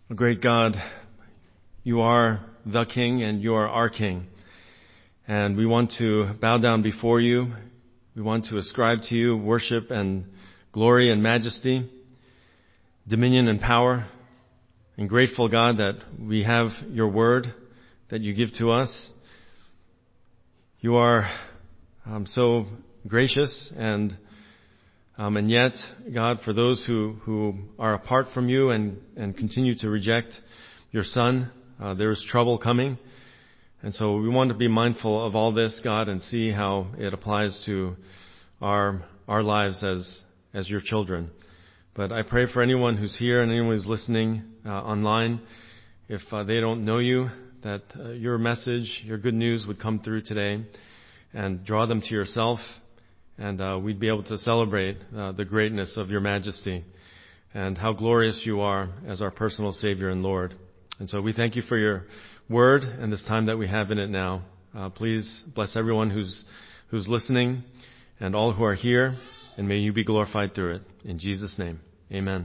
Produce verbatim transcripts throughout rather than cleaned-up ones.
Great God, you are the King and you are our King. And we want to bow down before you. We want to ascribe to you worship and glory and majesty, dominion and power. And grateful, God, that we have your word that you give to us. You are um, so gracious and Um, and yet, God, for those who, who are apart from you and, and continue to reject your Son, uh, there is trouble coming. And so we want to be mindful of all this, God, and see how it applies to our our lives as as your children. But I pray for anyone who's here and anyone who's listening uh, online, if uh, they don't know you, that uh, your message, your good news would come through today and draw them to yourself. And uh, we'd be able to celebrate uh, the greatness of your majesty and how glorious you are as our personal Savior and Lord. And so we thank you for your word and this time that we have in it now. Uh, please bless everyone who's who's listening and all who are here, and may you be glorified through it. In Jesus' name, amen.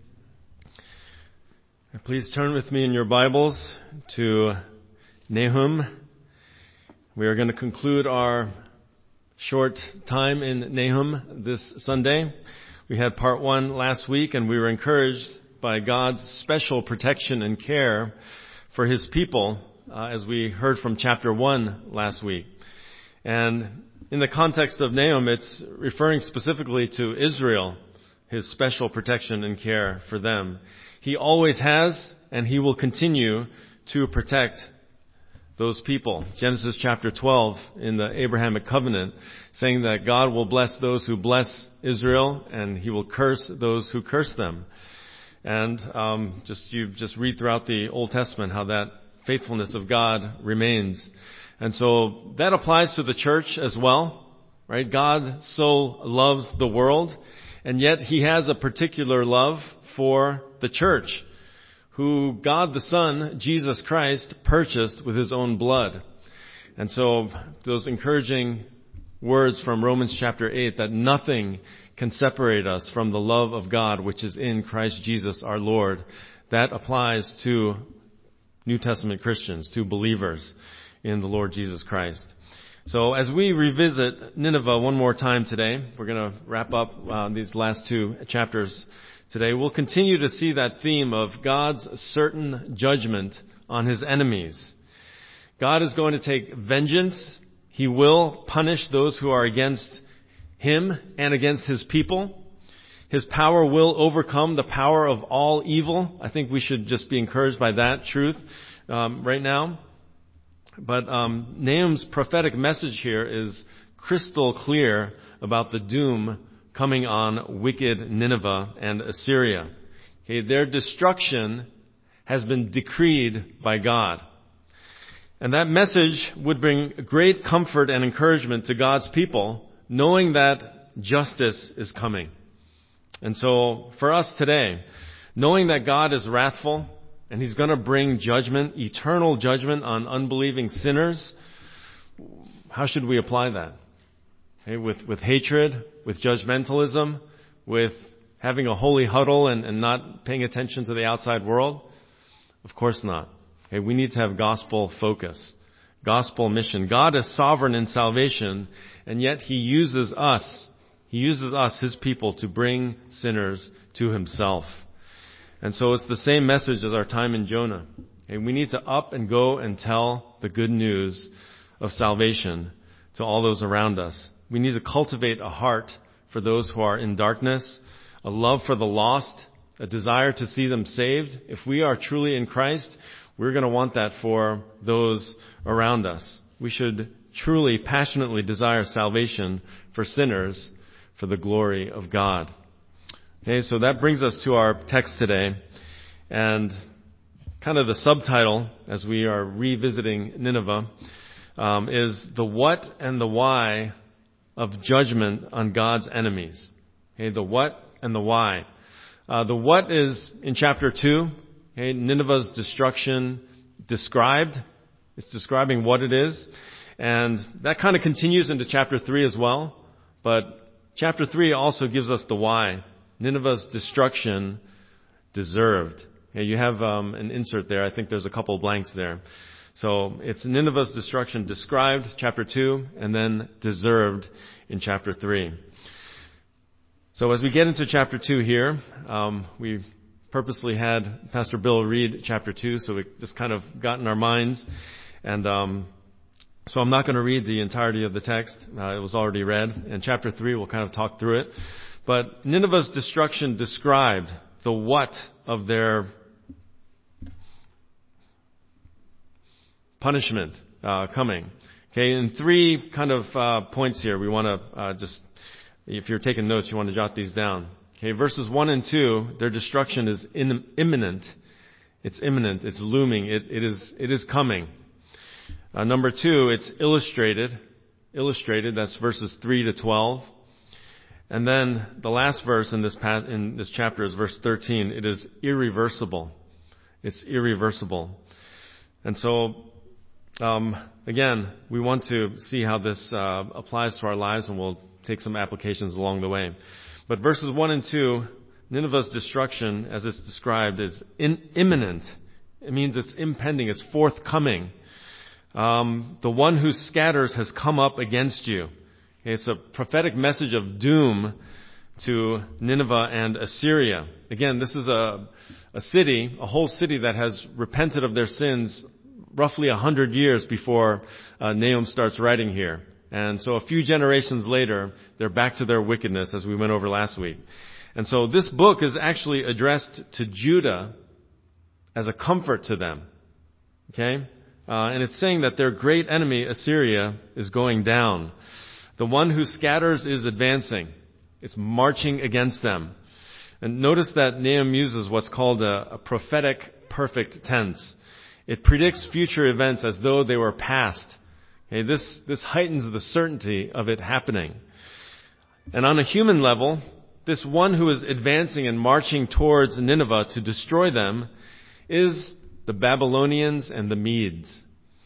Please turn with me in your Bibles to Nahum. We are going to conclude our short time in Nahum this Sunday. We had part one last week, and we were encouraged by God's special protection and care for his people, uh, as we heard from chapter one last week. And in the context of Nahum, it's referring specifically to Israel, his special protection and care for them. He always has, and he will continue to protect those people. Genesis chapter twelve in the Abrahamic covenant, saying that God will bless those who bless Israel and he will curse those who curse them. And um, just you just read throughout the Old Testament how that faithfulness of God remains. And so that applies to the church as well, right? God so loves the world, and yet he has a particular love for the church, who God the Son, Jesus Christ, purchased with his own blood. And so those encouraging words from Romans chapter eight, that nothing can separate us from the love of God which is in Christ Jesus our Lord, that applies to New Testament Christians, to believers in the Lord Jesus Christ. So as we revisit Nineveh one more time today, we're going to wrap up uh, these last two chapters today. We'll continue to see that theme of God's certain judgment on his enemies. God is going to take vengeance. He will punish those who are against him and against his people. His power will overcome the power of all evil. I think we should just be encouraged by that truth um, right now. But um, Nahum's prophetic message here is crystal clear about the doom coming on wicked Nineveh and Assyria. Okay, their destruction has been decreed by God. And that message would bring great comfort and encouragement to God's people, knowing that justice is coming. And so for us today, knowing that God is wrathful and he's going to bring judgment, eternal judgment on unbelieving sinners, how should we apply that? Okay, with, with hatred, with judgmentalism, with having a holy huddle and, and not paying attention to the outside world? Of course not. Okay, we need to have gospel focus, gospel mission. God is sovereign in salvation, and yet he uses us, he uses us, his people, to bring sinners to himself. And so it's the same message as our time in Jonah. Okay, we need to up and go and tell the good news of salvation to all those around us. We need to cultivate a heart for those who are in darkness, a love for the lost, a desire to see them saved. If we are truly in Christ, we're going to want that for those around us. We should truly, passionately desire salvation for sinners for the glory of God. Okay, so that brings us to our text today. And kind of the subtitle, as we are revisiting Nineveh, um, is the what and the why of judgment on God's enemies. Okay, the what and the why. Uh, the what is in chapter two. Okay, Nineveh's destruction described. It's describing what it is. And that kind of continues into chapter three as well. But chapter three also gives us the why. Nineveh's destruction deserved. Okay, you have um, an insert there. I think there's a couple blanks there. So it's Nineveh's destruction described, chapter two, and then deserved in chapter three. So as we get into chapter two here, um, we purposely had Pastor Bill read chapter two, so we just kind of got in our minds. And um, so I'm not going to read the entirety of the text. Uh, it was already read. And chapter three, we'll kind of talk through it. But Nineveh's destruction described the what of their punishment uh, coming. Okay, in three kind of uh, points here, we want to uh, just, if you're taking notes, you want to jot these down. Okay, verses one and two, their destruction is in, imminent. It's imminent. It's looming. It, it is. It is coming. Uh, number two, it's illustrated. Illustrated. That's verses three to twelve. And then the last verse in this pas- in this chapter is verse thirteen. It is irreversible. It's irreversible. And so, um, again, we want to see how this uh, applies to our lives, and we'll take some applications along the way. But verses one and two, Nineveh's destruction, as it's described, is in, imminent. It means it's impending. It's forthcoming. Um, the one who scatters has come up against you. It's a prophetic message of doom to Nineveh and Assyria. Again, this is a, a city, a whole city that has repented of their sins roughly a hundred years before uh, Nahum starts writing here. And so a few generations later, they're back to their wickedness, as we went over last week. And so this book is actually addressed to Judah as a comfort to them. Okay? Uh, and it's saying that their great enemy, Assyria, is going down. The one who scatters is advancing. It's marching against them. And notice that Nahum uses what's called a, a prophetic perfect tense. It predicts future events as though they were past. Okay, this, this heightens the certainty of it happening. And on a human level, this one who is advancing and marching towards Nineveh to destroy them is the Babylonians and the Medes.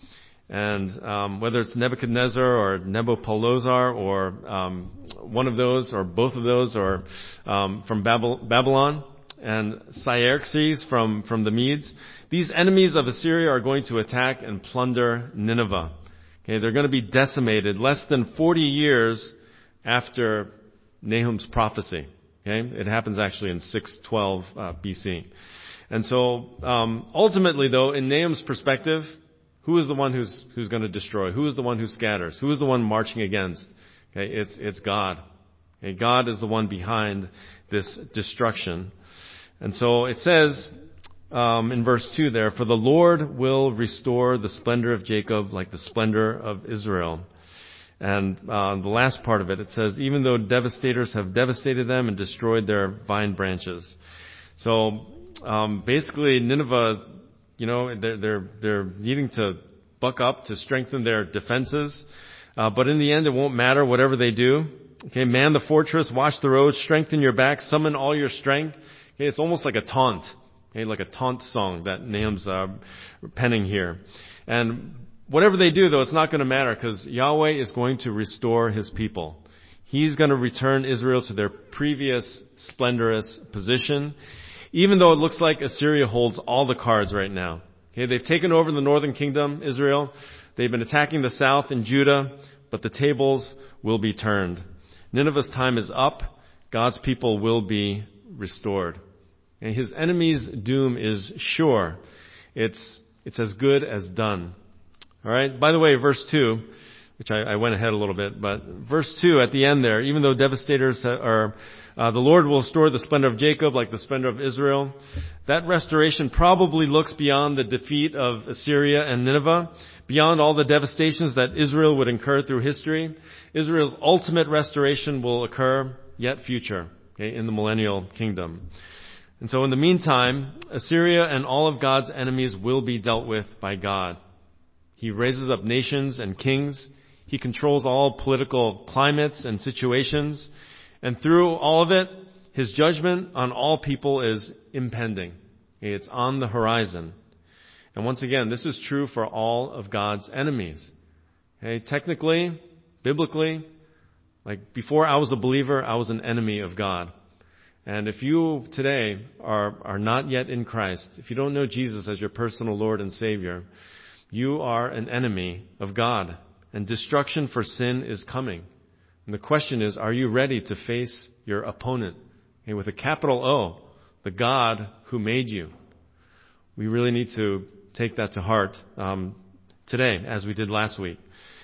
And um, whether it's Nebuchadnezzar or Nabopolassar or um, one of those or both of those, or um, from Babel, Babylon and Xerxes from, from the Medes, these enemies of Assyria are going to attack and plunder Nineveh. Okay, they're going to be decimated less than forty years after Nahum's prophecy. Okay, it happens actually in six twelve uh, B C. And so, um, ultimately, though, in Nahum's perspective, who is the one who's who's going to destroy? Who is the one who scatters? Who is the one marching against? Okay, it's it's God. Okay, God is the one behind this destruction. And so it says um, in verse two there, "For the Lord will restore the splendor of Jacob like the splendor of Israel." And uh, the last part of it, it says, "Even though devastators have devastated them and destroyed their vine branches." So um, basically, Nineveh, you know, they're, they're, they're needing to buck up to strengthen their defenses. Uh, but in the end, it won't matter whatever they do. Okay, man the fortress, watch the road, strengthen your back, summon all your strength. Okay, it's almost like a taunt. Okay, like a taunt song that Nahum's uh, penning here. And whatever they do, though, it's not going to matter because Yahweh is going to restore His people. He's going to return Israel to their previous splendorous position, even though it looks like Assyria holds all the cards right now. Okay, they've taken over the northern kingdom, Israel. They've been attacking the south and Judah, but the tables will be turned. Nineveh's time is up. God's people will be restored. And His enemy's doom is sure. It's, it's as good as done. All right. By the way, verse two, which I, I went ahead a little bit, but verse two at the end there, even though devastators are, uh, the Lord will restore the splendor of Jacob like the splendor of Israel. That restoration probably looks beyond the defeat of Assyria and Nineveh, beyond all the devastations that Israel would incur through history. Israel's ultimate restoration will occur yet future, okay, in the millennial kingdom. And so in the meantime, Assyria and all of God's enemies will be dealt with by God. He raises up nations and kings. He controls all political climates and situations. And through all of it, His judgment on all people is impending. It's on the horizon. And once again, this is true for all of God's enemies. Okay, technically, biblically, like before I was a believer, I was an enemy of God. And if you today are, are not yet in Christ, if you don't know Jesus as your personal Lord and Savior, you are an enemy of God, and destruction for sin is coming. And the question is, are you ready to face your opponent? Okay, with a capital O, the God who made you. We really need to take that to heart um, today, as we did last week.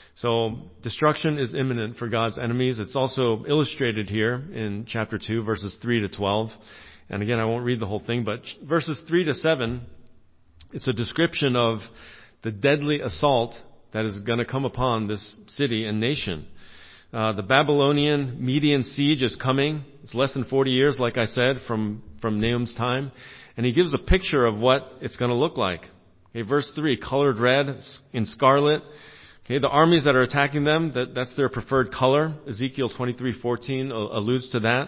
So destruction is imminent for God's enemies. It's also illustrated here in chapter two, verses three to twelve. And again, I won't read the whole thing, but verses three to seven, it's a description of the deadly assault that is going to come upon this city and nation. Uh, the Babylonian Median siege is coming. It's less than forty years, like I said, from, from Nahum's time. And he gives a picture of what it's going to look like. Okay, verse three, colored red in scarlet. Okay, the armies that are attacking them, that, that's their preferred color. Ezekiel twenty-three fourteen alludes to that.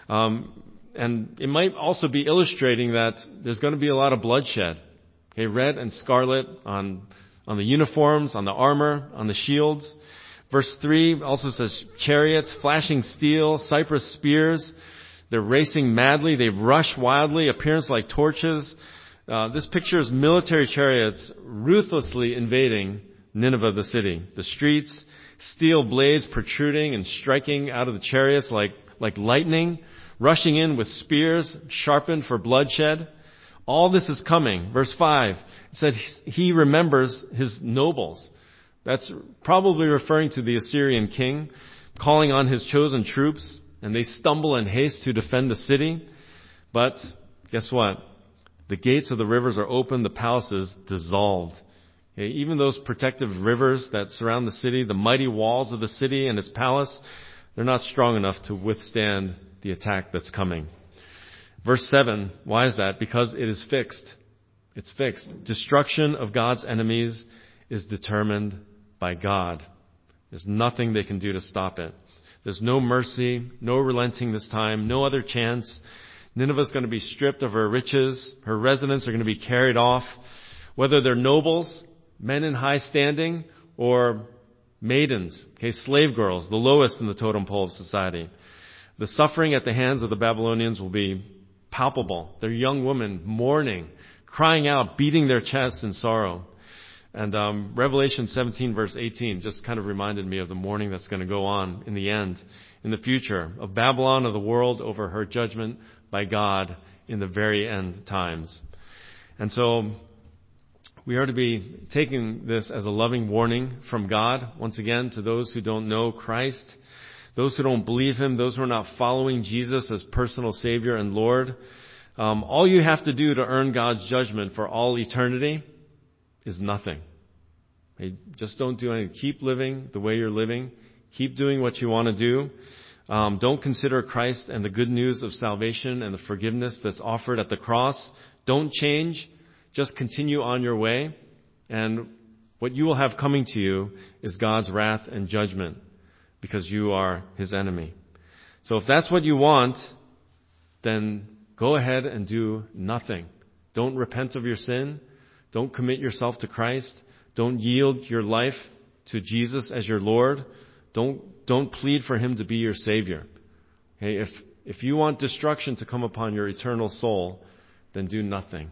Um, and it might also be illustrating that there's going to be a lot of bloodshed. Okay, red and scarlet on, on the uniforms, on the armor, on the shields. Verse three also says chariots, flashing steel, cypress spears. They're racing madly. They rush wildly, appearance like torches. Uh, this picture is military chariots ruthlessly invading Nineveh, the city. The streets, steel blades protruding and striking out of the chariots like, like lightning, rushing in with spears sharpened for bloodshed. All this is coming. Verse five, it said he remembers his nobles. That's probably referring to the Assyrian king, calling on his chosen troops, and they stumble in haste to defend the city. But guess what? The gates of the rivers are open, the palaces dissolved. Okay, even those protective rivers that surround the city, the mighty walls of the city and its palace, they're not strong enough to withstand the attack that's coming. Verse seven, why is that? Because it is fixed. It's fixed. Destruction of God's enemies is determined by God. There's nothing they can do to stop it. There's no mercy, no relenting this time, no other chance. Nineveh's going to be stripped of her riches. Her residents are going to be carried off. Whether they're nobles, men in high standing, or maidens, okay, slave girls, the lowest in the totem pole of society. The suffering at the hands of the Babylonians will be palpable. They're young women mourning, crying out, beating their chests in sorrow. And um, Revelation seventeen, verse eighteen, just kind of reminded me of the mourning that's going to go on in the end, in the future, of Babylon, of the world, over her judgment by God in the very end times. And so we are to be taking this as a loving warning from God, once again, to those who don't know Christ, those who don't believe Him, those who are not following Jesus as personal Savior and Lord. Um, all you have to do to earn God's judgment for all eternity is nothing. Hey, just don't do anything. Keep living the way you're living. Keep doing what you want to do. Um, don't consider Christ and the good news of salvation and the forgiveness that's offered at the cross. Don't change. Just continue on your way. And what you will have coming to you is God's wrath and judgment because you are His enemy. So if that's what you want, then go ahead and do nothing. Don't repent of your sin. Don't commit yourself to Christ. Don't yield your life to Jesus as your Lord. Don't, don't plead for Him to be your Savior. Okay, if, if you want destruction to come upon your eternal soul, then do nothing.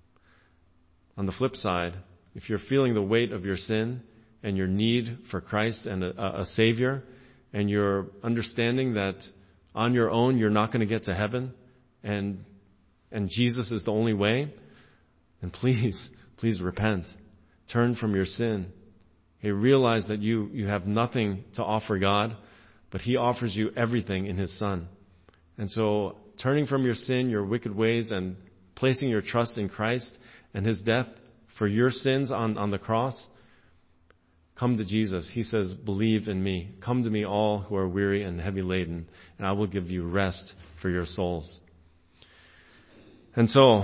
On the flip side, if you're feeling the weight of your sin and your need for Christ and a, a Savior, and you're understanding that on your own you're not going to get to heaven, and and Jesus is the only way, then please, please repent. Turn from your sin. Hey, realize that you, you have nothing to offer God, but He offers you everything in His Son. And so turning from your sin, your wicked ways, and placing your trust in Christ and His death for your sins on, on the cross, come to Jesus. He says, believe in me. Come to me all who are weary and heavy laden, and I will give you rest for your souls. And so,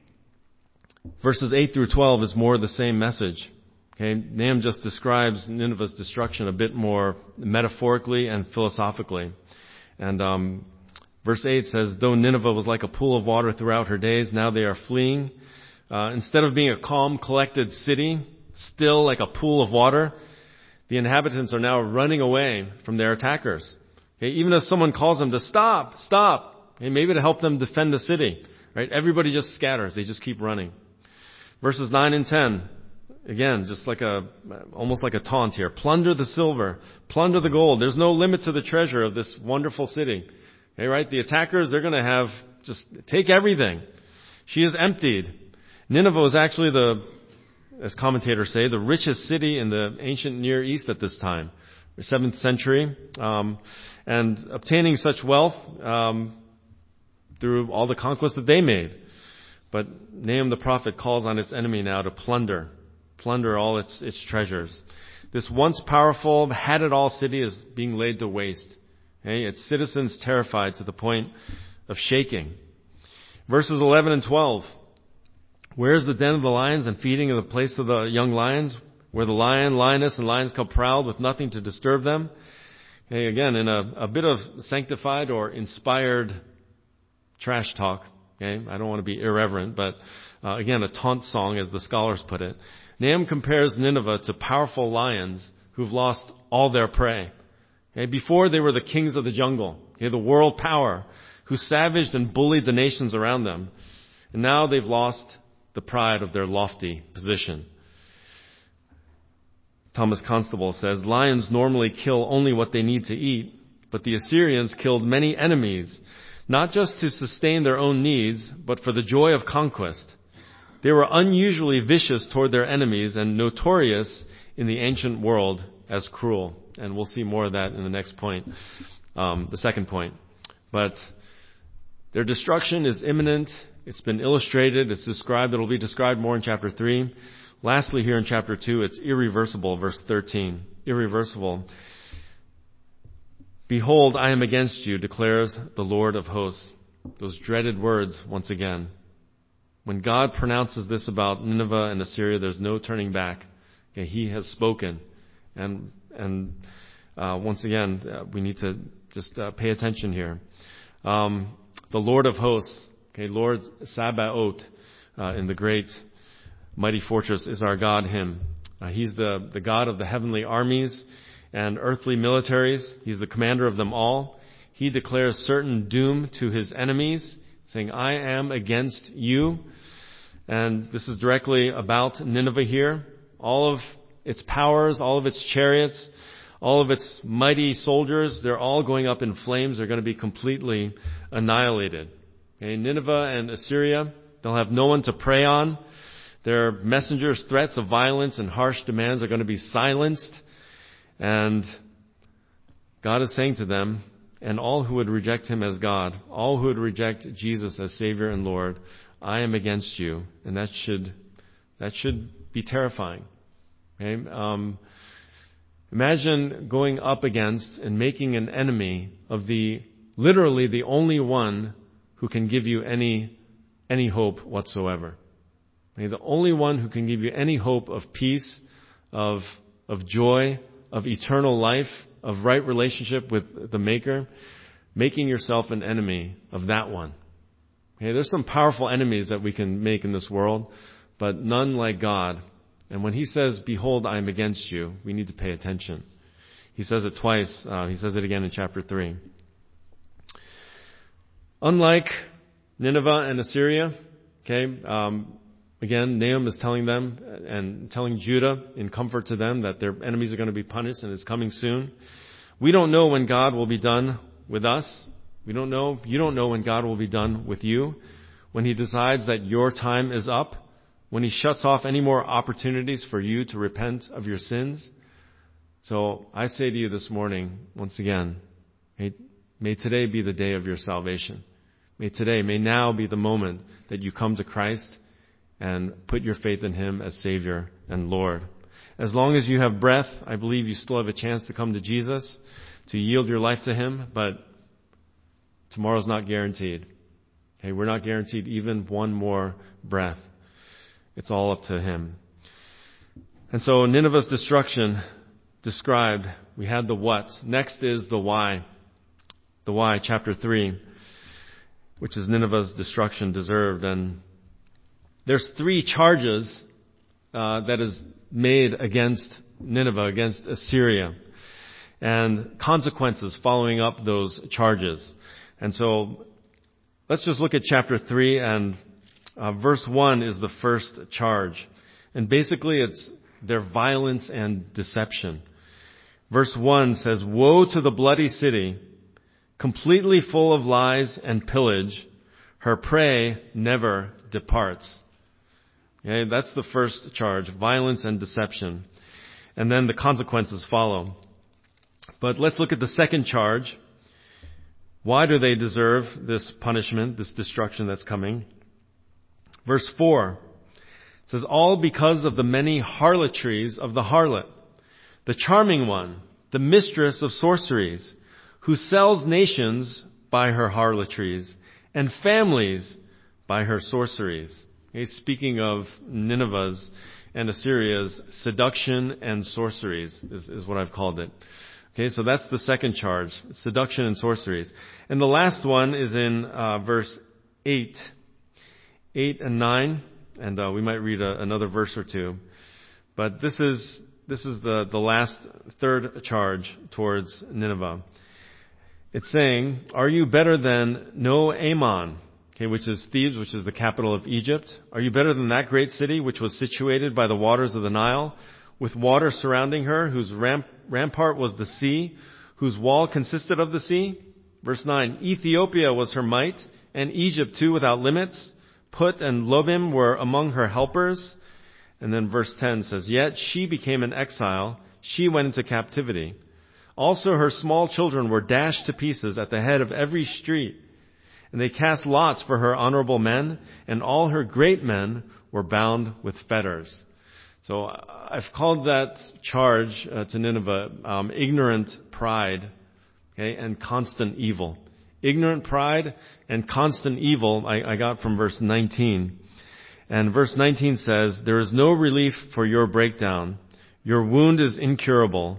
verses eight through twelve is more the same message. Okay, Nahum just describes Nineveh's destruction a bit more metaphorically and philosophically. And um, verse eight says, though Nineveh was like a pool of water throughout her days, now they are fleeing. Uh, instead of being a calm, collected city, still like a pool of water, the inhabitants are now running away from their attackers. Okay, even if someone calls them to stop, stop, And maybe to help them defend the city, right? Everybody just scatters. They just keep running. Verses nine and ten, again, just like a, almost like a taunt here. Plunder the silver, plunder the gold. There's no limit to the treasure of this wonderful city. Okay, right? The attackers, they're going to have, just take everything. She is emptied. Nineveh was actually the, as commentators say, the richest city in the ancient Near East at this time, the seventh century. Um, and obtaining such wealth um, through all the conquests that they made. But Nahum the prophet calls on its enemy now to plunder, plunder all its, its treasures. This once powerful, had-it-all city is being laid to waste. Okay? Its citizens terrified to the point of shaking. Verses eleven and twelve. Where is the den of the lions and feeding of the place of the young lions, where the lion, lioness, and lions come proud with nothing to disturb them? Okay, again, in a, a bit of sanctified or inspired trash talk. Okay, I don't want to be irreverent, but uh, again, a taunt song, as the scholars put it. Nahum compares Nineveh to powerful lions who've lost all their prey. Okay, before they were the kings of the jungle, okay, the world power, who savaged and bullied the nations around them. And now they've lost the pride of their lofty position. Thomas Constable says, lions normally kill only what they need to eat, but the Assyrians killed many enemies, not just to sustain their own needs, but for the joy of conquest. They were unusually vicious toward their enemies and notorious in the ancient world as cruel. And we'll see more of that in the next point, um, the second point. But their destruction is imminent. It's been illustrated. It's described. It'll be described more in chapter three. Lastly, here in chapter two, it's irreversible, verse thirteen. Irreversible. Behold, I am against you, declares the Lord of hosts. Those dreaded words once again. When God pronounces this about Nineveh and Assyria, there's no turning back. Okay, he has spoken. And and uh, once again, uh, we need to just uh, pay attention here. Um, the Lord of hosts, okay, Lord Sabaoth, uh, in the great mighty fortress is our God, him. Uh, he's the, the God of the heavenly armies and earthly militaries. He's the commander of them all. He declares certain doom to his enemies, saying, I am against you. And this is directly about Nineveh here. All of its powers, all of its chariots, all of its mighty soldiers, they're all going up in flames. They're going to be completely annihilated. Okay, Nineveh and Assyria, they'll have no one to prey on. Their messengers' threats of violence and harsh demands are going to be silenced. And God is saying to them, and all who would reject him as God, all who would reject Jesus as Savior and Lord, I am against you. And that should, that should be terrifying. Okay? Um, imagine going up against and making an enemy of the, literally the only one who can give you any, any hope whatsoever. Okay? The only one who can give you any hope of peace, of, of joy, of eternal life, of right relationship with the Maker, making yourself an enemy of that one. Okay, there's some powerful enemies that we can make in this world, but none like God. And when he says, behold, I am against you, we need to pay attention. He says it twice. Uh, he says it again in chapter three. Unlike Nineveh and Assyria, okay, um, again, Nahum is telling them and telling Judah in comfort to them that their enemies are going to be punished and it's coming soon. We don't know when God will be done with us. We don't know. You don't know when God will be done with you. When he decides that your time is up. When he shuts off any more opportunities for you to repent of your sins. So I say to you this morning, once again, may, may today be the day of your salvation. May today, may now be the moment that you come to Christ and put your faith in him as Savior and Lord. As long as you have breath, I believe you still have a chance to come to Jesus, to yield your life to him, but tomorrow's not guaranteed. Okay, we're not guaranteed even one more breath. It's all up to him. And so Nineveh's destruction described, we had the what. Next is the why. The why, chapter three, which is Nineveh's destruction deserved. And there's three charges uh, that is made against Nineveh, against Assyria, and consequences following up those charges. And so let's just look at chapter three, and uh, verse one is the first charge. And basically it's their violence and deception. Verse one says, "Woe to the bloody city, completely full of lies and pillage. Her prey never departs." Okay, that's the first charge, violence and deception. And then the consequences follow. But let's look at the second charge. Why do they deserve this punishment, this destruction that's coming? Verse four says, "All because of the many harlotries of the harlot, the charming one, the mistress of sorceries, who sells nations by her harlotries and families by her sorceries." Okay, speaking of Nineveh's and Assyria's seduction and sorceries is, is what I've called it. Okay, so that's the second charge, seduction and sorceries. And the last one is in uh, verse eight, eight and nine, and uh, we might read a, another verse or two. But this is this is the, the last third charge towards Nineveh. It's saying, "Are you better than No Ammon?" Okay, which is Thebes, which is the capital of Egypt. "Are you better than that great city, which was situated by the waters of the Nile, with water surrounding her, whose ramp, rampart was the sea, whose wall consisted of the sea?" Verse nine, "Ethiopia was her might, and Egypt too without limits. Put and Lobim were among her helpers." And then verse ten says, "Yet she became an exile. She went into captivity. Also her small children were dashed to pieces at the head of every street. And they cast lots for her honorable men, and all her great men were bound with fetters." So I've called that charge uh, to Nineveh um, ignorant pride, okay, and constant evil. Ignorant pride and constant evil I, I got from verse nineteen. And verse nineteen says, "There is no relief for your breakdown. Your wound is incurable.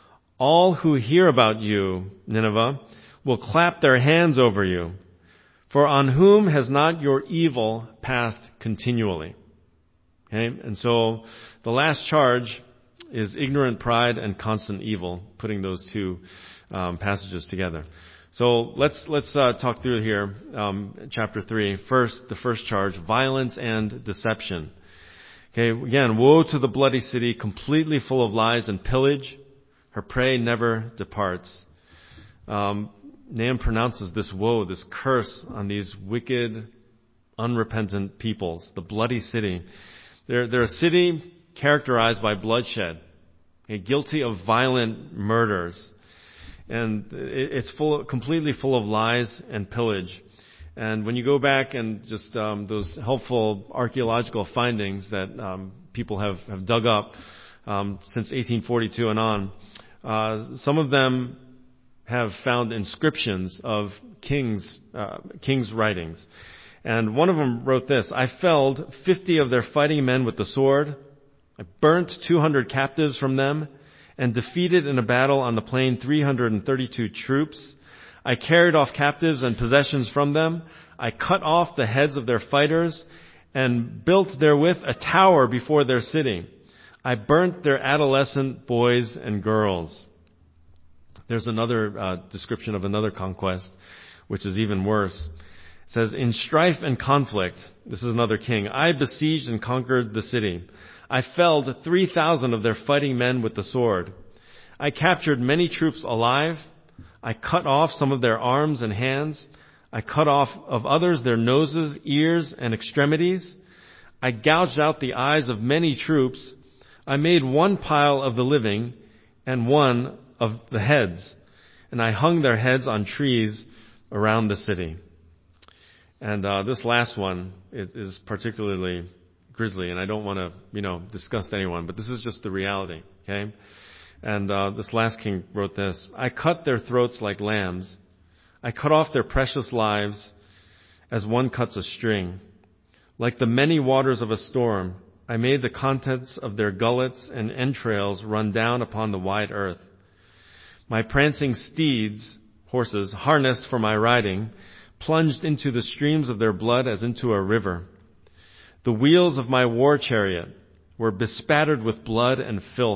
All who hear about you, Nineveh, will clap their hands over you. For on whom has not your evil passed continually?" Okay, and so the last charge is ignorant pride and constant evil, putting those two um, passages together. So let's let's uh, talk through here, um, chapter three. First, the first charge: violence and deception. Okay, again, "Woe to the bloody city, completely full of lies and pillage. Her prey never departs." Um, Nahum pronounces this woe, this curse on these wicked, unrepentant peoples, the bloody city. They're, they're a city characterized by bloodshed, okay, guilty of violent murders. And it's full, completely full of lies and pillage. And when you go back and just um, those helpful archaeological findings that um, people have, have dug up um, since eighteen forty-two and on, uh, some of them have found inscriptions of kings, uh, kings' writings. And one of them wrote this: "I felled fifty of their fighting men with the sword. I burnt two hundred captives from them and defeated in a battle on the plain three hundred thirty-two troops. I carried off captives and possessions from them. I cut off the heads of their fighters and built therewith a tower before their city. I burnt their adolescent boys and girls." There's another uh, description of another conquest, which is even worse. It says, "In strife and conflict," this is another king, "I besieged and conquered the city. I felled three thousand of their fighting men with the sword. I captured many troops alive. I cut off some of their arms and hands. I cut off of others their noses, ears, and extremities. I gouged out the eyes of many troops. I made one pile of the living and one of the heads, and I hung their heads on trees around the city." And uh, this last one is, is particularly grisly, and I don't want to, you know, disgust anyone, but this is just the reality, okay? And uh, this last king wrote this: "I cut their throats like lambs. I cut off their precious lives as one cuts a string. Like the many waters of a storm, I made the contents of their gullets and entrails run down upon the wide earth. My prancing steeds, horses, harnessed for my riding, plunged into the streams of their blood as into a river. The wheels of my war chariot were bespattered with blood and filth.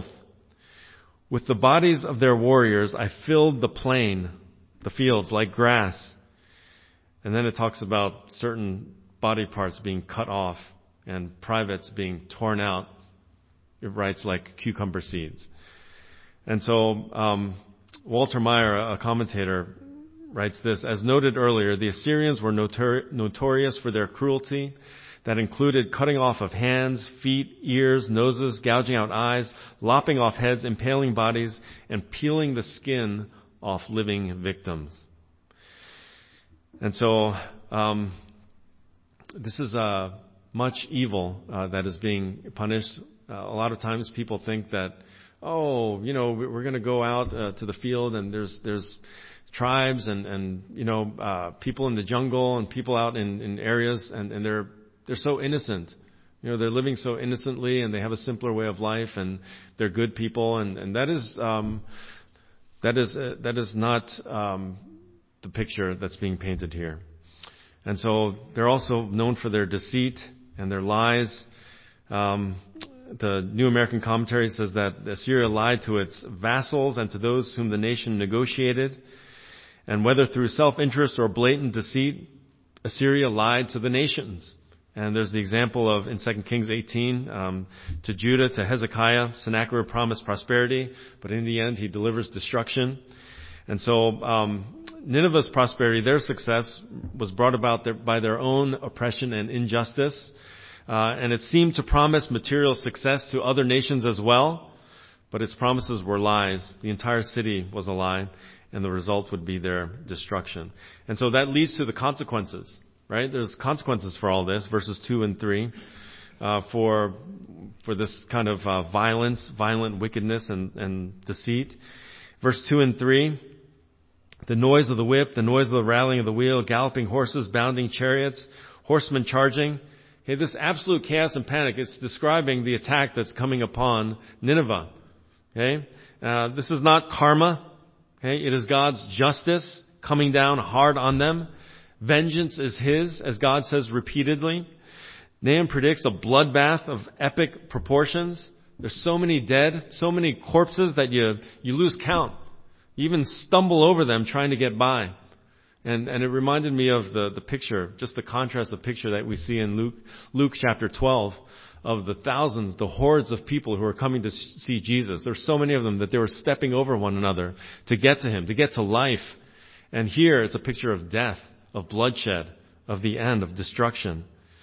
With the bodies of their warriors I filled the plain, the fields, like grass. And then it talks about certain body parts being cut off and privates being torn out. It writes like cucumber seeds. And so um, Walter Meyer, a commentator, writes this: as noted earlier, the Assyrians were notori- notorious for their cruelty that included cutting off of hands, feet, ears, noses, gouging out eyes, lopping off heads, impaling bodies, and peeling the skin off living victims. And so um, this is uh, much evil uh, that is being punished. Uh, a lot of times people think that, oh, you know, we're going to go out uh, to the field and there's there's tribes and, and you know, uh, people in the jungle and people out in, in areas and, and they're they're so innocent. You know, they're living so innocently and they have a simpler way of life and they're good people and, and that is um, that is uh, that is not um, the picture that's being painted here. And so they're also known for their deceit and their lies. Um, the New American Commentary says that Assyria lied to its vassals and to those whom the nation negotiated. And whether through self-interest or blatant deceit, Assyria lied to the nations. And there's the example of, in Second Kings eighteen, um, to Judah, to Hezekiah, Sennacherib promised prosperity, but in the end he delivers destruction. And so um, Nineveh's prosperity, their success, was brought about their, by their own oppression and injustice. Uh, and it seemed to promise material success to other nations as well, but its promises were lies. The entire city was a lie, and the result would be their destruction. And so that leads to the consequences, right? There's consequences for all this, verses two and three, uh, for for this kind of uh, violence, violent wickedness and, and deceit. Verse two and three, the noise of the whip, the noise of the rattling of the wheel, galloping horses, bounding chariots, horsemen charging. Okay, this absolute chaos and panic, it's describing the attack that's coming upon Nineveh. Okay, uh, this is not karma. Okay, it is God's justice coming down hard on them. Vengeance is His, as God says repeatedly. Nahum predicts a bloodbath of epic proportions. There's so many dead, so many corpses that you you lose count. You even stumble over them trying to get by. And and it reminded me of the, the picture, just the contrast of picture that we see in Luke Luke chapter twelve of the thousands, the hordes of people who are coming to see Jesus. There's so many of them that they were stepping over one another to get to Him, to get to life. And here it's a picture of death, of bloodshed, of the end, of destruction.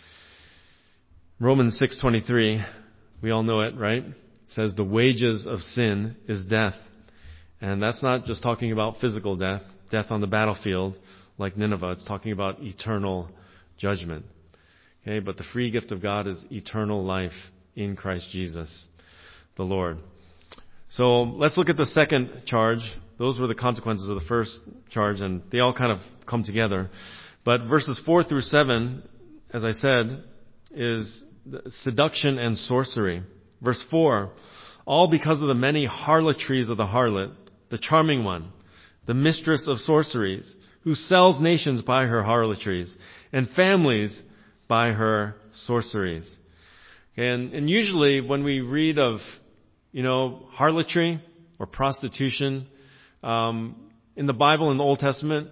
Romans six twenty-three, we all know it, right? It says the wages of sin is death. And that's not just talking about physical death, death on the battlefield like Nineveh. It's talking about eternal judgment. Okay, but the free gift of God is eternal life in Christ Jesus, the Lord. So let's look at the second charge. Those were the consequences of the first charge, and they all kind of come together. But verses four through seven, as I said, is seduction and sorcery. Verse four, all because of the many harlotries of the harlot, the charming one, the mistress of sorceries, who sells nations by her harlotries, and families by her sorceries. And, and usually when we read of, you know, harlotry or prostitution, um, in the Bible, in the Old Testament,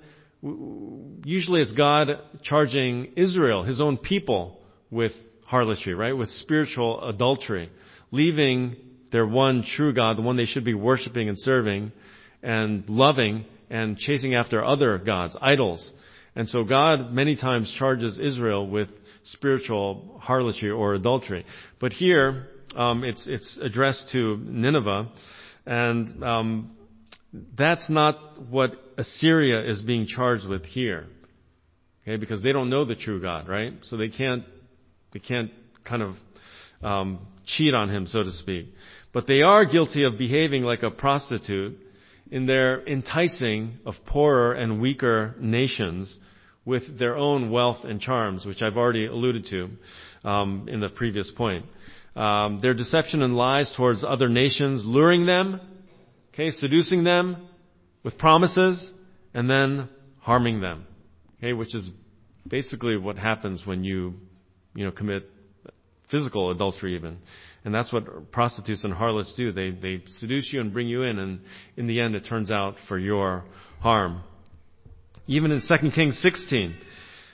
usually it's God charging Israel, His own people, with harlotry, right? With spiritual adultery, leaving their one true God, the one they should be worshiping and serving and loving, and chasing after other gods, idols. And so God many times charges Israel with spiritual harlotry or adultery. But here, um, it's it's addressed to Nineveh, and um, that's not what Assyria is being charged with here. Okay, because they don't know the true God, right? So they can't they can't kind of um, cheat on Him, so to speak. But they are guilty of behaving like a prostitute in their enticing of poorer and weaker nations with their own wealth and charms, which I've already alluded to um, in the previous point. Um, their deception and lies towards other nations, luring them, okay, seducing them with promises, and then harming them, okay, which is basically what happens when you, you know, commit physical adultery even. And that's what prostitutes and harlots do. They they seduce you and bring you in, and in the end it turns out for your harm. Even in Second Kings sixteen,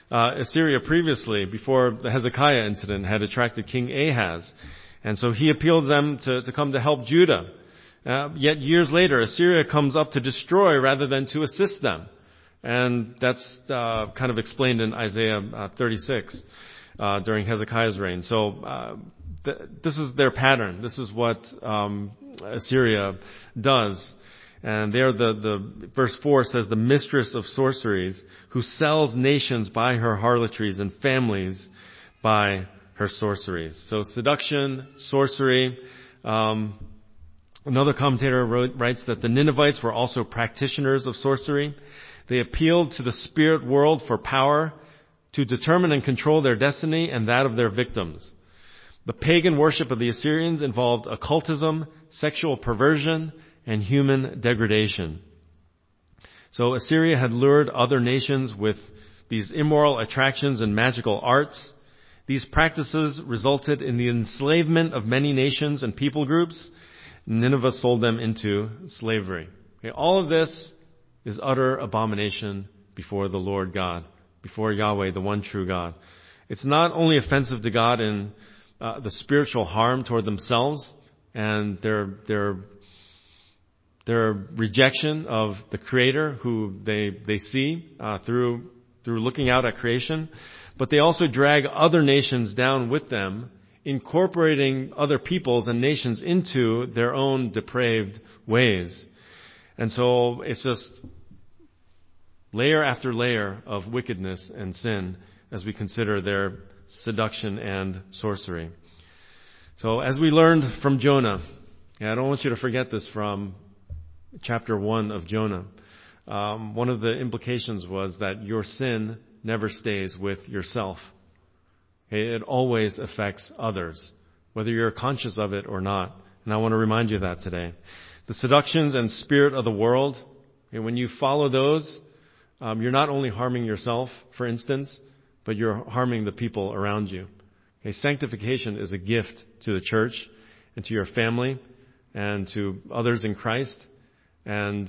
Uh, Assyria previously, before the Hezekiah incident, had attracted King Ahaz. And so he appealed them to, to come to help Judah. Uh, yet years later, Assyria comes up to destroy rather than to assist them. And that's uh, kind of explained in Isaiah uh, thirty-six uh, during Hezekiah's reign. So uh, th- this is their pattern. This is what um, Assyria does. And there the, the verse four says, the mistress of sorceries, who sells nations by her harlotries and families by her sorceries. So seduction, sorcery. Um, another commentator wrote, writes that the Ninevites were also practitioners of sorcery. They appealed to the spirit world for power to determine and control their destiny and that of their victims. The pagan worship of the Assyrians involved occultism, sexual perversion, and human degradation. So Assyria had lured other nations with these immoral attractions and magical arts. These practices resulted in the enslavement of many nations and people groups. Nineveh sold them into slavery. Okay, all of this is utter abomination before the Lord God, before Yahweh, the one true God. It's not only offensive to God in uh, the spiritual harm toward themselves and their their their rejection of the Creator who they they see uh, through through looking out at creation, but they also drag other nations down with them, incorporating other peoples and nations into their own depraved ways. And so it's just layer after layer of wickedness and sin as we consider their seduction and sorcery. So as we learned from Jonah, and I don't want you to forget this from chapter one of Jonah, um, one of the implications was that your sin never stays with yourself. Okay, it always affects others, whether you're conscious of it or not. And I want to remind you of that today. The seductions and spirit of the world, okay, when you follow those, um, you're not only harming yourself, for instance, but you're harming the people around you. Okay, sanctification is a gift to the church and to your family and to others in Christ. And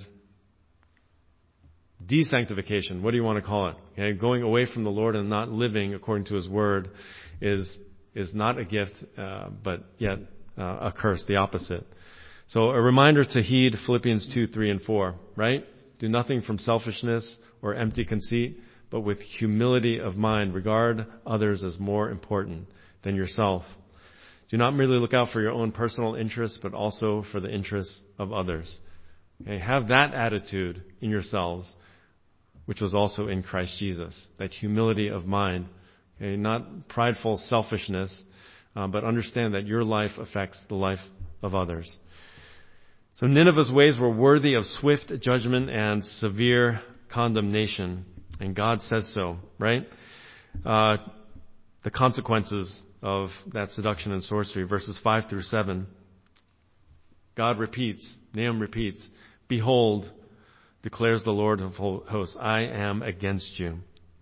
desanctification, what do you want to call it? Okay, going away from the Lord and not living according to His Word is is not a gift, uh, but yet uh, a curse, the opposite. So a reminder to heed Philippians two, three, and four, right? Do nothing from selfishness or empty conceit, but with humility of mind, regard others as more important than yourself. Do not merely look out for your own personal interests, but also for the interests of others. Okay, have that attitude in yourselves, which was also in Christ Jesus. That humility of mind. Okay, not prideful selfishness, uh, but understand that your life affects the life of others. So Nineveh's ways were worthy of swift judgment and severe condemnation. And God says so, right? Uh, the consequences of that seduction and sorcery, verses five through seven. God repeats, Nahum repeats, "Behold, declares the Lord of hosts, I am against you."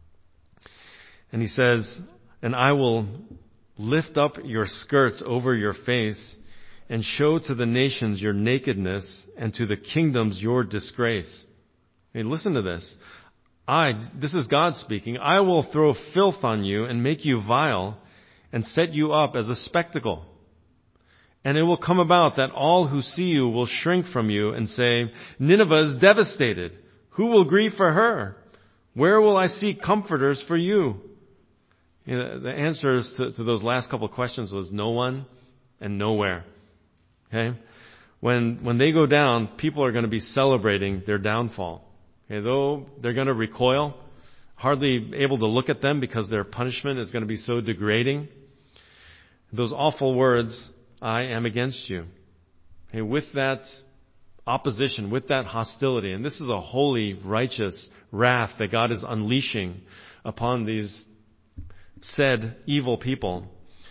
And he says, "And I will lift up your skirts over your face and show to the nations your nakedness and to the kingdoms your disgrace." Hey, listen to this. I, this is God speaking, "I will throw filth on you and make you vile and set you up as a spectacle. And it will come about that all who see you will shrink from you and say, Nineveh is devastated. Who will grieve for her? Where will I seek comforters for you?" You know, the answers to, to those last couple of questions was no one and nowhere. Okay? When, when they go down, people are going to be celebrating their downfall. Okay? Though they're going to recoil, hardly able to look at them because their punishment is going to be so degrading. Those awful words, "I am against you." Okay, with that opposition, with that hostility, and this is a holy, righteous wrath that God is unleashing upon these said evil people,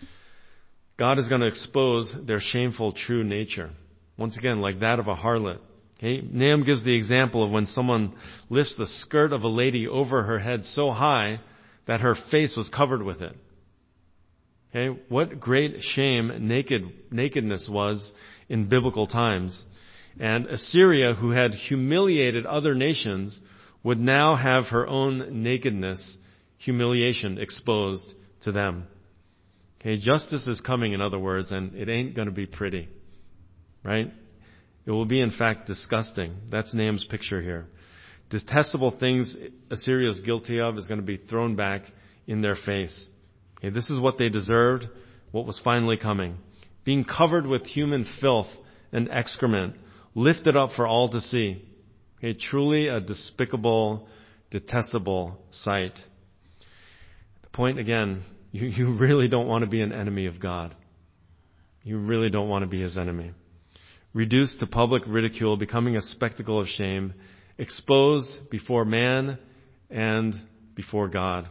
God is going to expose their shameful true nature. Once again, like that of a harlot. Okay, Nahum gives the example of when someone lifts the skirt of a lady over her head so high that her face was covered with it. Okay, what great shame naked nakedness was in biblical times. And Assyria, who had humiliated other nations, would now have her own nakedness humiliation exposed to them. Okay, justice is coming, in other words, and it ain't going to be pretty, right? It will be, in fact, disgusting. That's Nahum's picture here. Detestable things Assyria is guilty of is going to be thrown back in their face. Okay, this is what they deserved, what was finally coming. Being covered with human filth and excrement, lifted up for all to see. Okay, truly a despicable, detestable sight. The point again, you, you really don't want to be an enemy of God. You really don't want to be His enemy. Reduced to public ridicule, becoming a spectacle of shame, exposed before man and before God.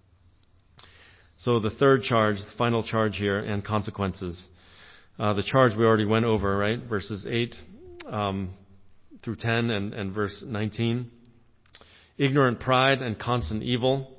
So the third charge, the final charge here, and consequences. Uh, the charge we already went over, right? Verses eight um, through ten and, and verse nineteen. Ignorant pride and constant evil.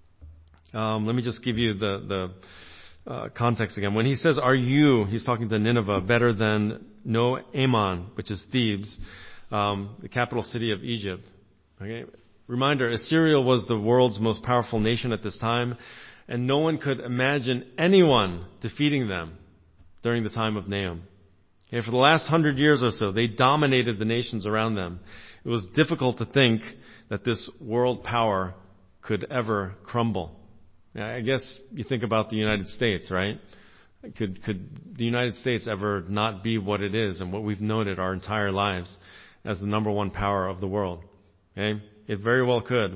Um, let me just give you the, the uh, context again. When he says, are you, he's talking to Nineveh, better than No Ammon, which is Thebes, um, the capital city of Egypt. Okay. Reminder, Assyria was the world's most powerful nation at this time, and no one could imagine anyone defeating them during the time of Nahum. Okay, for the last hundred years or so, they dominated the nations around them. It was difficult to think that this world power could ever crumble. Now, I guess you think about the United States, right? Could, could the United States ever not be what it is and what we've known it our entire lives as the number one power of the world? Okay? It very well could.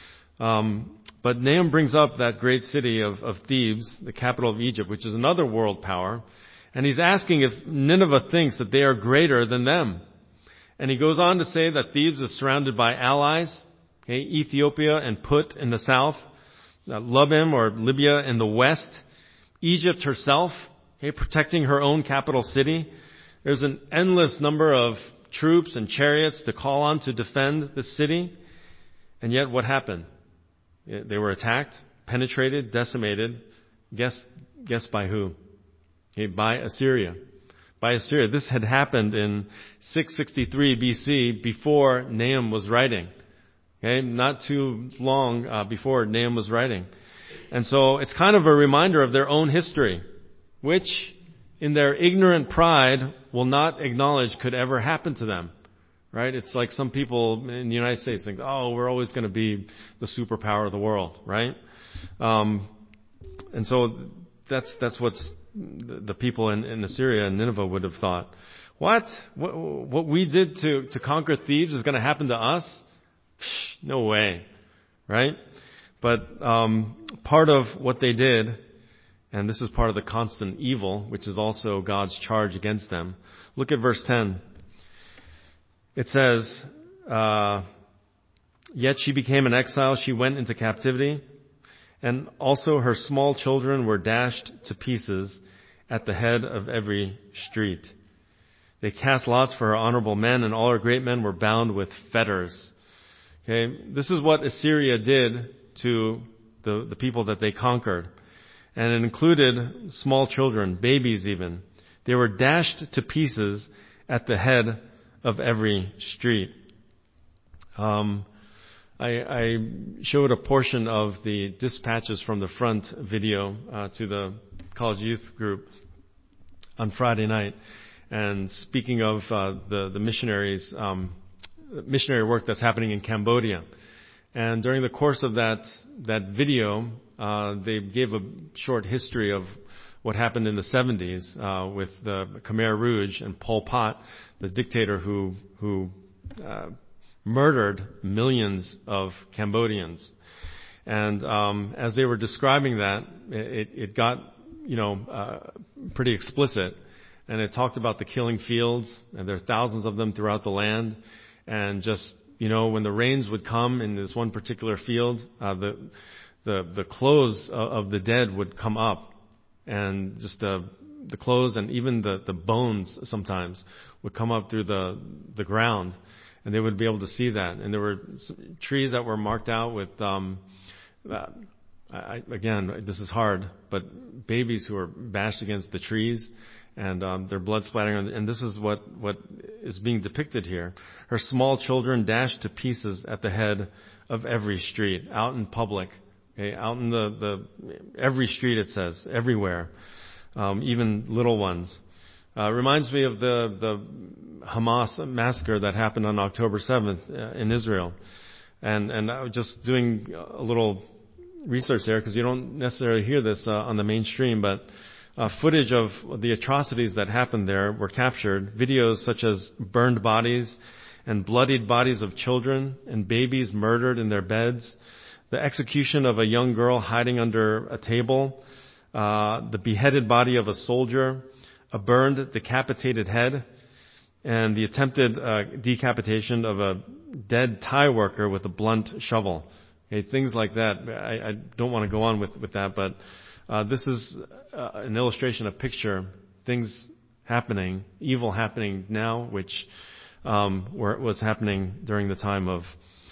Um, but Nahum brings up that great city of, of Thebes, the capital of Egypt, which is another world power. And he's asking if Nineveh thinks that they are greater than them. And he goes on to say that Thebes is surrounded by allies, okay, Ethiopia and Put in the south, uh, Lubim or Libya in the west, Egypt herself, okay, protecting her own capital city. There's an endless number of troops and chariots to call on to defend the city. And yet what happened? They were attacked, penetrated, decimated. Guess, guess by who? Okay, by Assyria. By Assyria. This had happened in six sixty-three B C before Nahum was writing. Okay, not too long uh, before Nahum was writing. And so it's kind of a reminder of their own history, which in their ignorant pride will not acknowledge could ever happen to them. Right? It's like some people in the United States think, oh, we're always going to be the superpower of the world, right? Um, and so that's that's what's the people in, in Assyria and Nineveh would have thought. What? What, what we did to, to conquer Thebes is going to happen to us? Psh, no way, right? But um, part of what they did, and this is part of the constant evil, which is also God's charge against them. Look at verse ten. It says, uh, yet she became an exile. She went into captivity. And also her small children were dashed to pieces at the head of every street. They cast lots for her honorable men, and all her great men were bound with fetters. Okay, this is what Assyria did to the, the people that they conquered. And it included small children, babies even. They were dashed to pieces at the head of every street. Um, I, I showed a portion of the dispatches from the front video uh, to the college youth group on Friday night. And speaking of uh, the the missionaries, um, missionary work that's happening in Cambodia, and during the course of that that video, uh, they gave a short history of what happened in the seventies uh, with the Khmer Rouge and Pol Pot, the dictator who who uh, murdered millions of Cambodians. And um, as they were describing that, it, it got you know uh, pretty explicit, and it talked about the killing fields, and there are thousands of them throughout the land, and just you know when the rains would come in this one particular field, uh, the the the clothes of the dead would come up. And just the the clothes and even the, the bones sometimes would come up through the the ground, and they would be able to see that. And there were trees that were marked out with, um, uh, I, again, this is hard, but babies who are bashed against the trees, and um, their blood splattering. And this is what what is being depicted here: her small children dashed to pieces at the head of every street, out in public, Okay, out in the, the every street it says, everywhere, um, even little ones. Uh, reminds me of the the Hamas massacre that happened on October seventh uh, in Israel, and and I was just doing a little research there because you don't necessarily hear this uh, on the mainstream, but uh, footage of the atrocities that happened there were captured. Videos such as burned bodies and bloodied bodies of children and babies murdered in their beds, the execution of a young girl hiding under a table, uh, the beheaded body of a soldier, a burned, decapitated head, and the attempted uh, decapitation of a dead tie worker with a blunt shovel. Okay, things like that. I, I don't want to go on with, with that, but uh, this is uh, an illustration, a picture, things happening, evil happening now, which um, were, was happening during the time of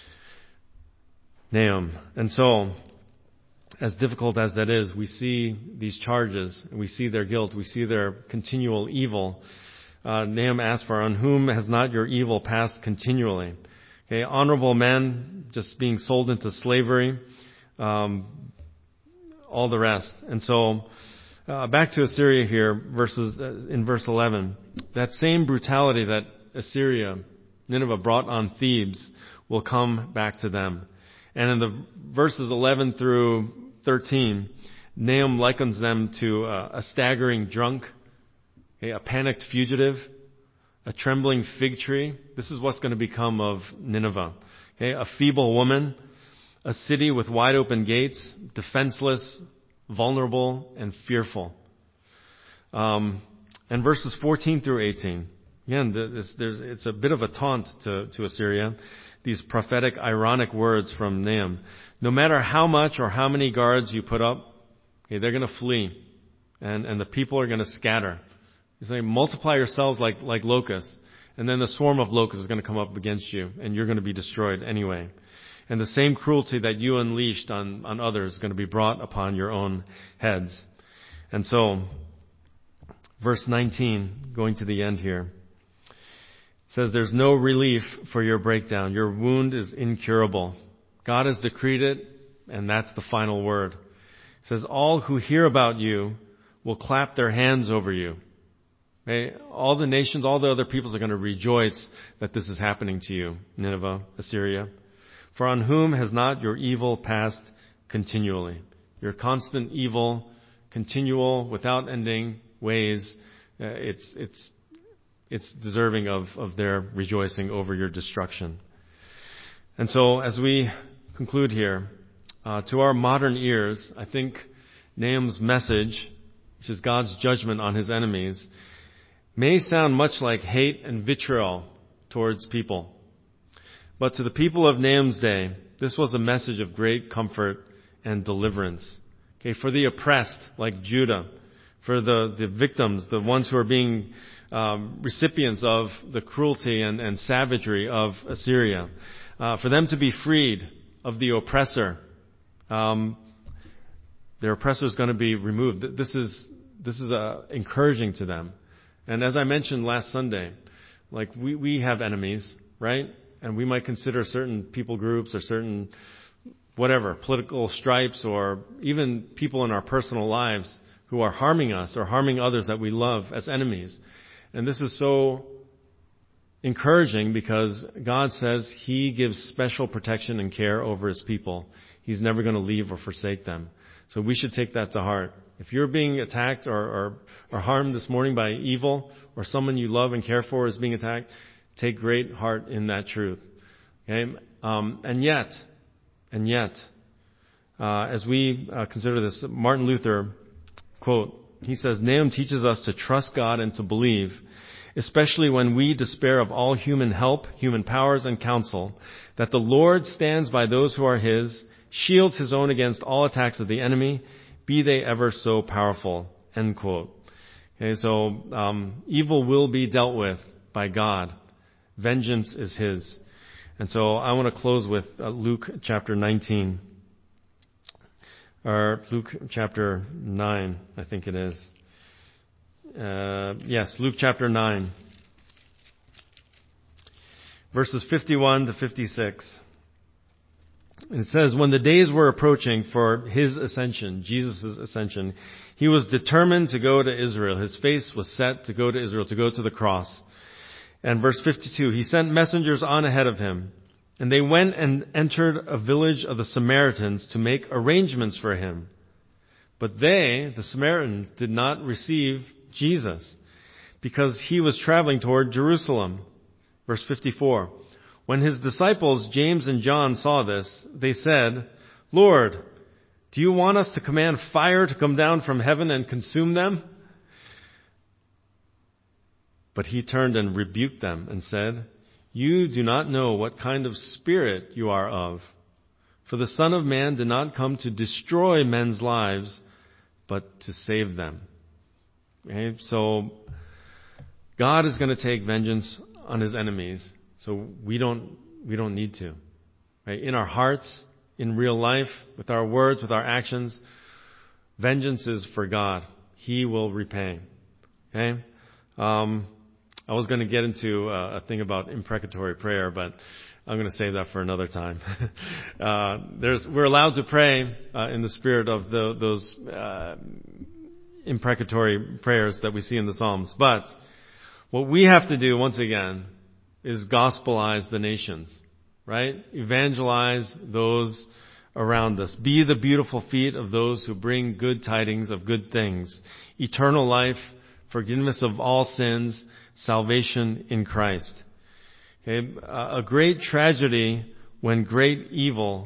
Nahum. And so, as difficult as that is, we see these charges, and we see their guilt, we see their continual evil. Uh, Nahum asks for, on whom has not your evil passed continually? Okay, honorable men just being sold into slavery, um, all the rest. And so, uh, back to Assyria here, verses uh, in verse eleven. That same brutality that Assyria, Nineveh, brought on Thebes will come back to them. And in the verses eleven through thirteen, Nahum likens them to uh, a staggering drunk, okay, a panicked fugitive, a trembling fig tree. This is what's going to become of Nineveh. Okay, a feeble woman, a city with wide open gates, defenseless, vulnerable, and fearful. Um, and verses fourteen through eighteen. Again, this, there's, it's a bit of a taunt to, to Assyria. These prophetic, ironic words from Nahum. No matter how much or how many guards you put up, okay, they're going to flee, and, and the people are going to scatter. He's saying, multiply yourselves like, like locusts, and then the swarm of locusts is going to come up against you, and you're going to be destroyed anyway. And the same cruelty that you unleashed on, on others is going to be brought upon your own heads. And so, verse nineteen, going to the end here, says there's no relief for your breakdown. Your wound is incurable. God has decreed it, and that's the final word. It says all who hear about you will clap their hands over you. Okay? All the nations, all the other peoples are going to rejoice that this is happening to you, Nineveh, Assyria. For on whom has not your evil passed continually? Your constant evil, continual, without ending ways, uh, it's, it's, It's deserving of, of their rejoicing over your destruction. And so, as we conclude here, uh, to our modern ears, I think Nahum's message, which is God's judgment on his enemies, may sound much like hate and vitriol towards people. But to the people of Nahum's day, this was a message of great comfort and deliverance. Okay, for the oppressed, like Judah, for the, the victims, the ones who are being Um, recipients of the cruelty and, and savagery of Assyria, uh, for them to be freed of the oppressor. Um, their oppressor is going to be removed. This is this is uh, encouraging to them. And as I mentioned last Sunday, like we, we have enemies, right? And we might consider certain people groups or certain whatever political stripes or even people in our personal lives who are harming us or harming others that we love as enemies. And this is so encouraging because God says He gives special protection and care over His people. He's never going to leave or forsake them. So we should take that to heart. If you're being attacked or, or, or harmed this morning by evil, or someone you love and care for is being attacked, take great heart in that truth. Okay? Um, and yet, and yet, uh, as we uh, consider this, Martin Luther, quote, he says, Nahum teaches us to trust God and to believe, especially when we despair of all human help, human powers, and counsel, that the Lord stands by those who are His, shields His own against all attacks of the enemy, be they ever so powerful. End quote. Okay, so um, evil will be dealt with by God. Vengeance is His. And so I want to close with uh, Luke chapter nineteen. Or Luke chapter nine, I think it is. Uh, yes, Luke chapter nine. Verses fifty-one to fifty-six. And it says, when the days were approaching for his ascension, Jesus' ascension, he was determined to go to Israel. His face was set to go to Israel, to go to the cross. And verse fifty-two, he sent messengers on ahead of him, and they went and entered a village of the Samaritans to make arrangements for him. But they, the Samaritans, did not receive Jesus because he was traveling toward Jerusalem. Verse fifty-four, when his disciples James and John saw this, they said, Lord, do you want us to command fire to come down from heaven and consume them? But he turned and rebuked them and said, you do not know what kind of spirit you are of. For the Son of Man did not come to destroy men's lives, but to save them. Okay? So God is going to take vengeance on his enemies. So we don't, we don't need to. Right? In our hearts, in real life, with our words, with our actions, vengeance is for God. He will repay. Okay? Um, I was going to get into uh, a thing about imprecatory prayer, but I'm going to save that for another time. uh, there's, we're allowed to pray uh, in the spirit of the, those uh, imprecatory prayers that we see in the Psalms. But what we have to do, once again, is gospelize the nations, right? Evangelize those around us. Be the beautiful feet of those who bring good tidings of good things, eternal life, forgiveness of all sins, salvation in Christ. Okay, a great tragedy when great evil,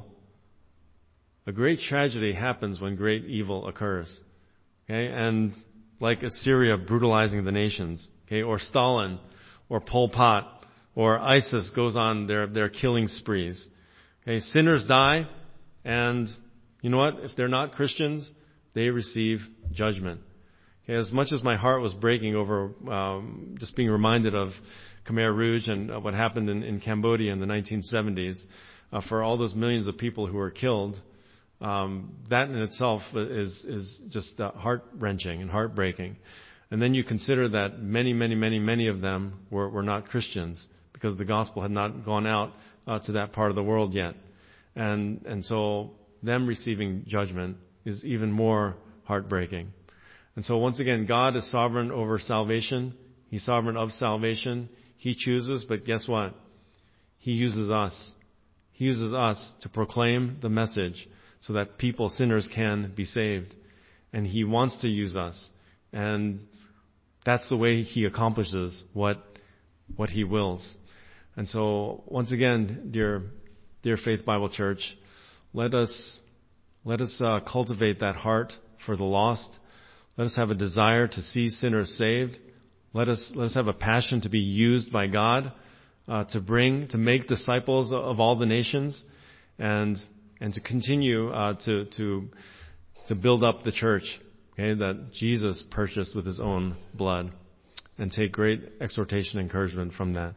a great tragedy happens when great evil occurs. Okay, and like Assyria brutalizing the nations, okay, or Stalin, or Pol Pot, or ISIS goes on their, their killing sprees. Okay, sinners die, and you know what? If they're not Christians, they receive judgment. Okay, as much as my heart was breaking over um, just being reminded of Khmer Rouge and uh, what happened in, in Cambodia in the nineteen seventies, uh, for all those millions of people who were killed, um, that in itself is is just uh, heart-wrenching and heartbreaking. And then you consider that many, many, many, many of them were, were not Christians because the gospel had not gone out uh, to that part of the world yet. And and so them receiving judgment is even more heartbreaking. And so once again, God is sovereign over salvation. He's sovereign of salvation. He chooses, but guess what? He uses us. He uses us to proclaim the message so that people, sinners, can be saved. And He wants to use us. And that's the way He accomplishes what what He wills. And so once again, dear dear Faith Bible Church, let us let us uh, cultivate that heart for the lost. Let us have a desire to see sinners saved. Let us let us have a passion to be used by God uh, to bring, to make disciples of all the nations, and and to continue uh, to to to build up the church, okay, that Jesus purchased with His own blood, and take great exhortation and encouragement from that.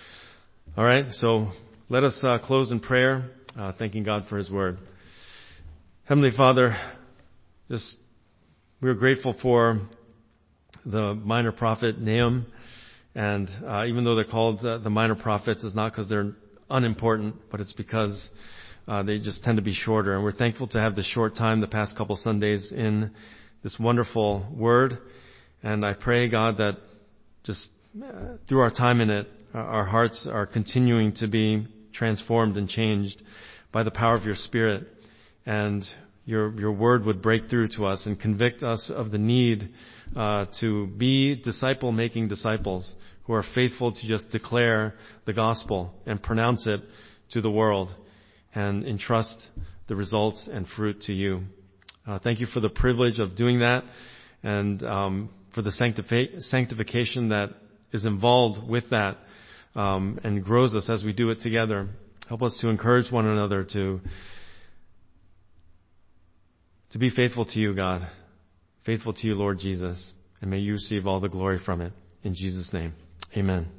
All right, so let us uh, close in prayer, uh, thanking God for His word. Heavenly Father, just we're grateful for the minor prophet Nahum, and uh, even though they're called uh, the minor prophets, it's not because they're unimportant, but it's because uh, they just tend to be shorter. And we're thankful to have this short time, the past couple Sundays, in this wonderful word. And I pray, God, that just uh, through our time in it, uh, our hearts are continuing to be transformed and changed by the power of your Spirit, and Your your word would break through to us and convict us of the need uh, to be disciple-making disciples who are faithful to just declare the gospel and pronounce it to the world and entrust the results and fruit to you. Uh, thank you for the privilege of doing that, and um, for the sanctifi- sanctification that is involved with that, um, and grows us as we do it together. Help us to encourage one another to To be faithful to you, God. Faithful to you, Lord Jesus. And may you receive all the glory from it. In Jesus' name, amen.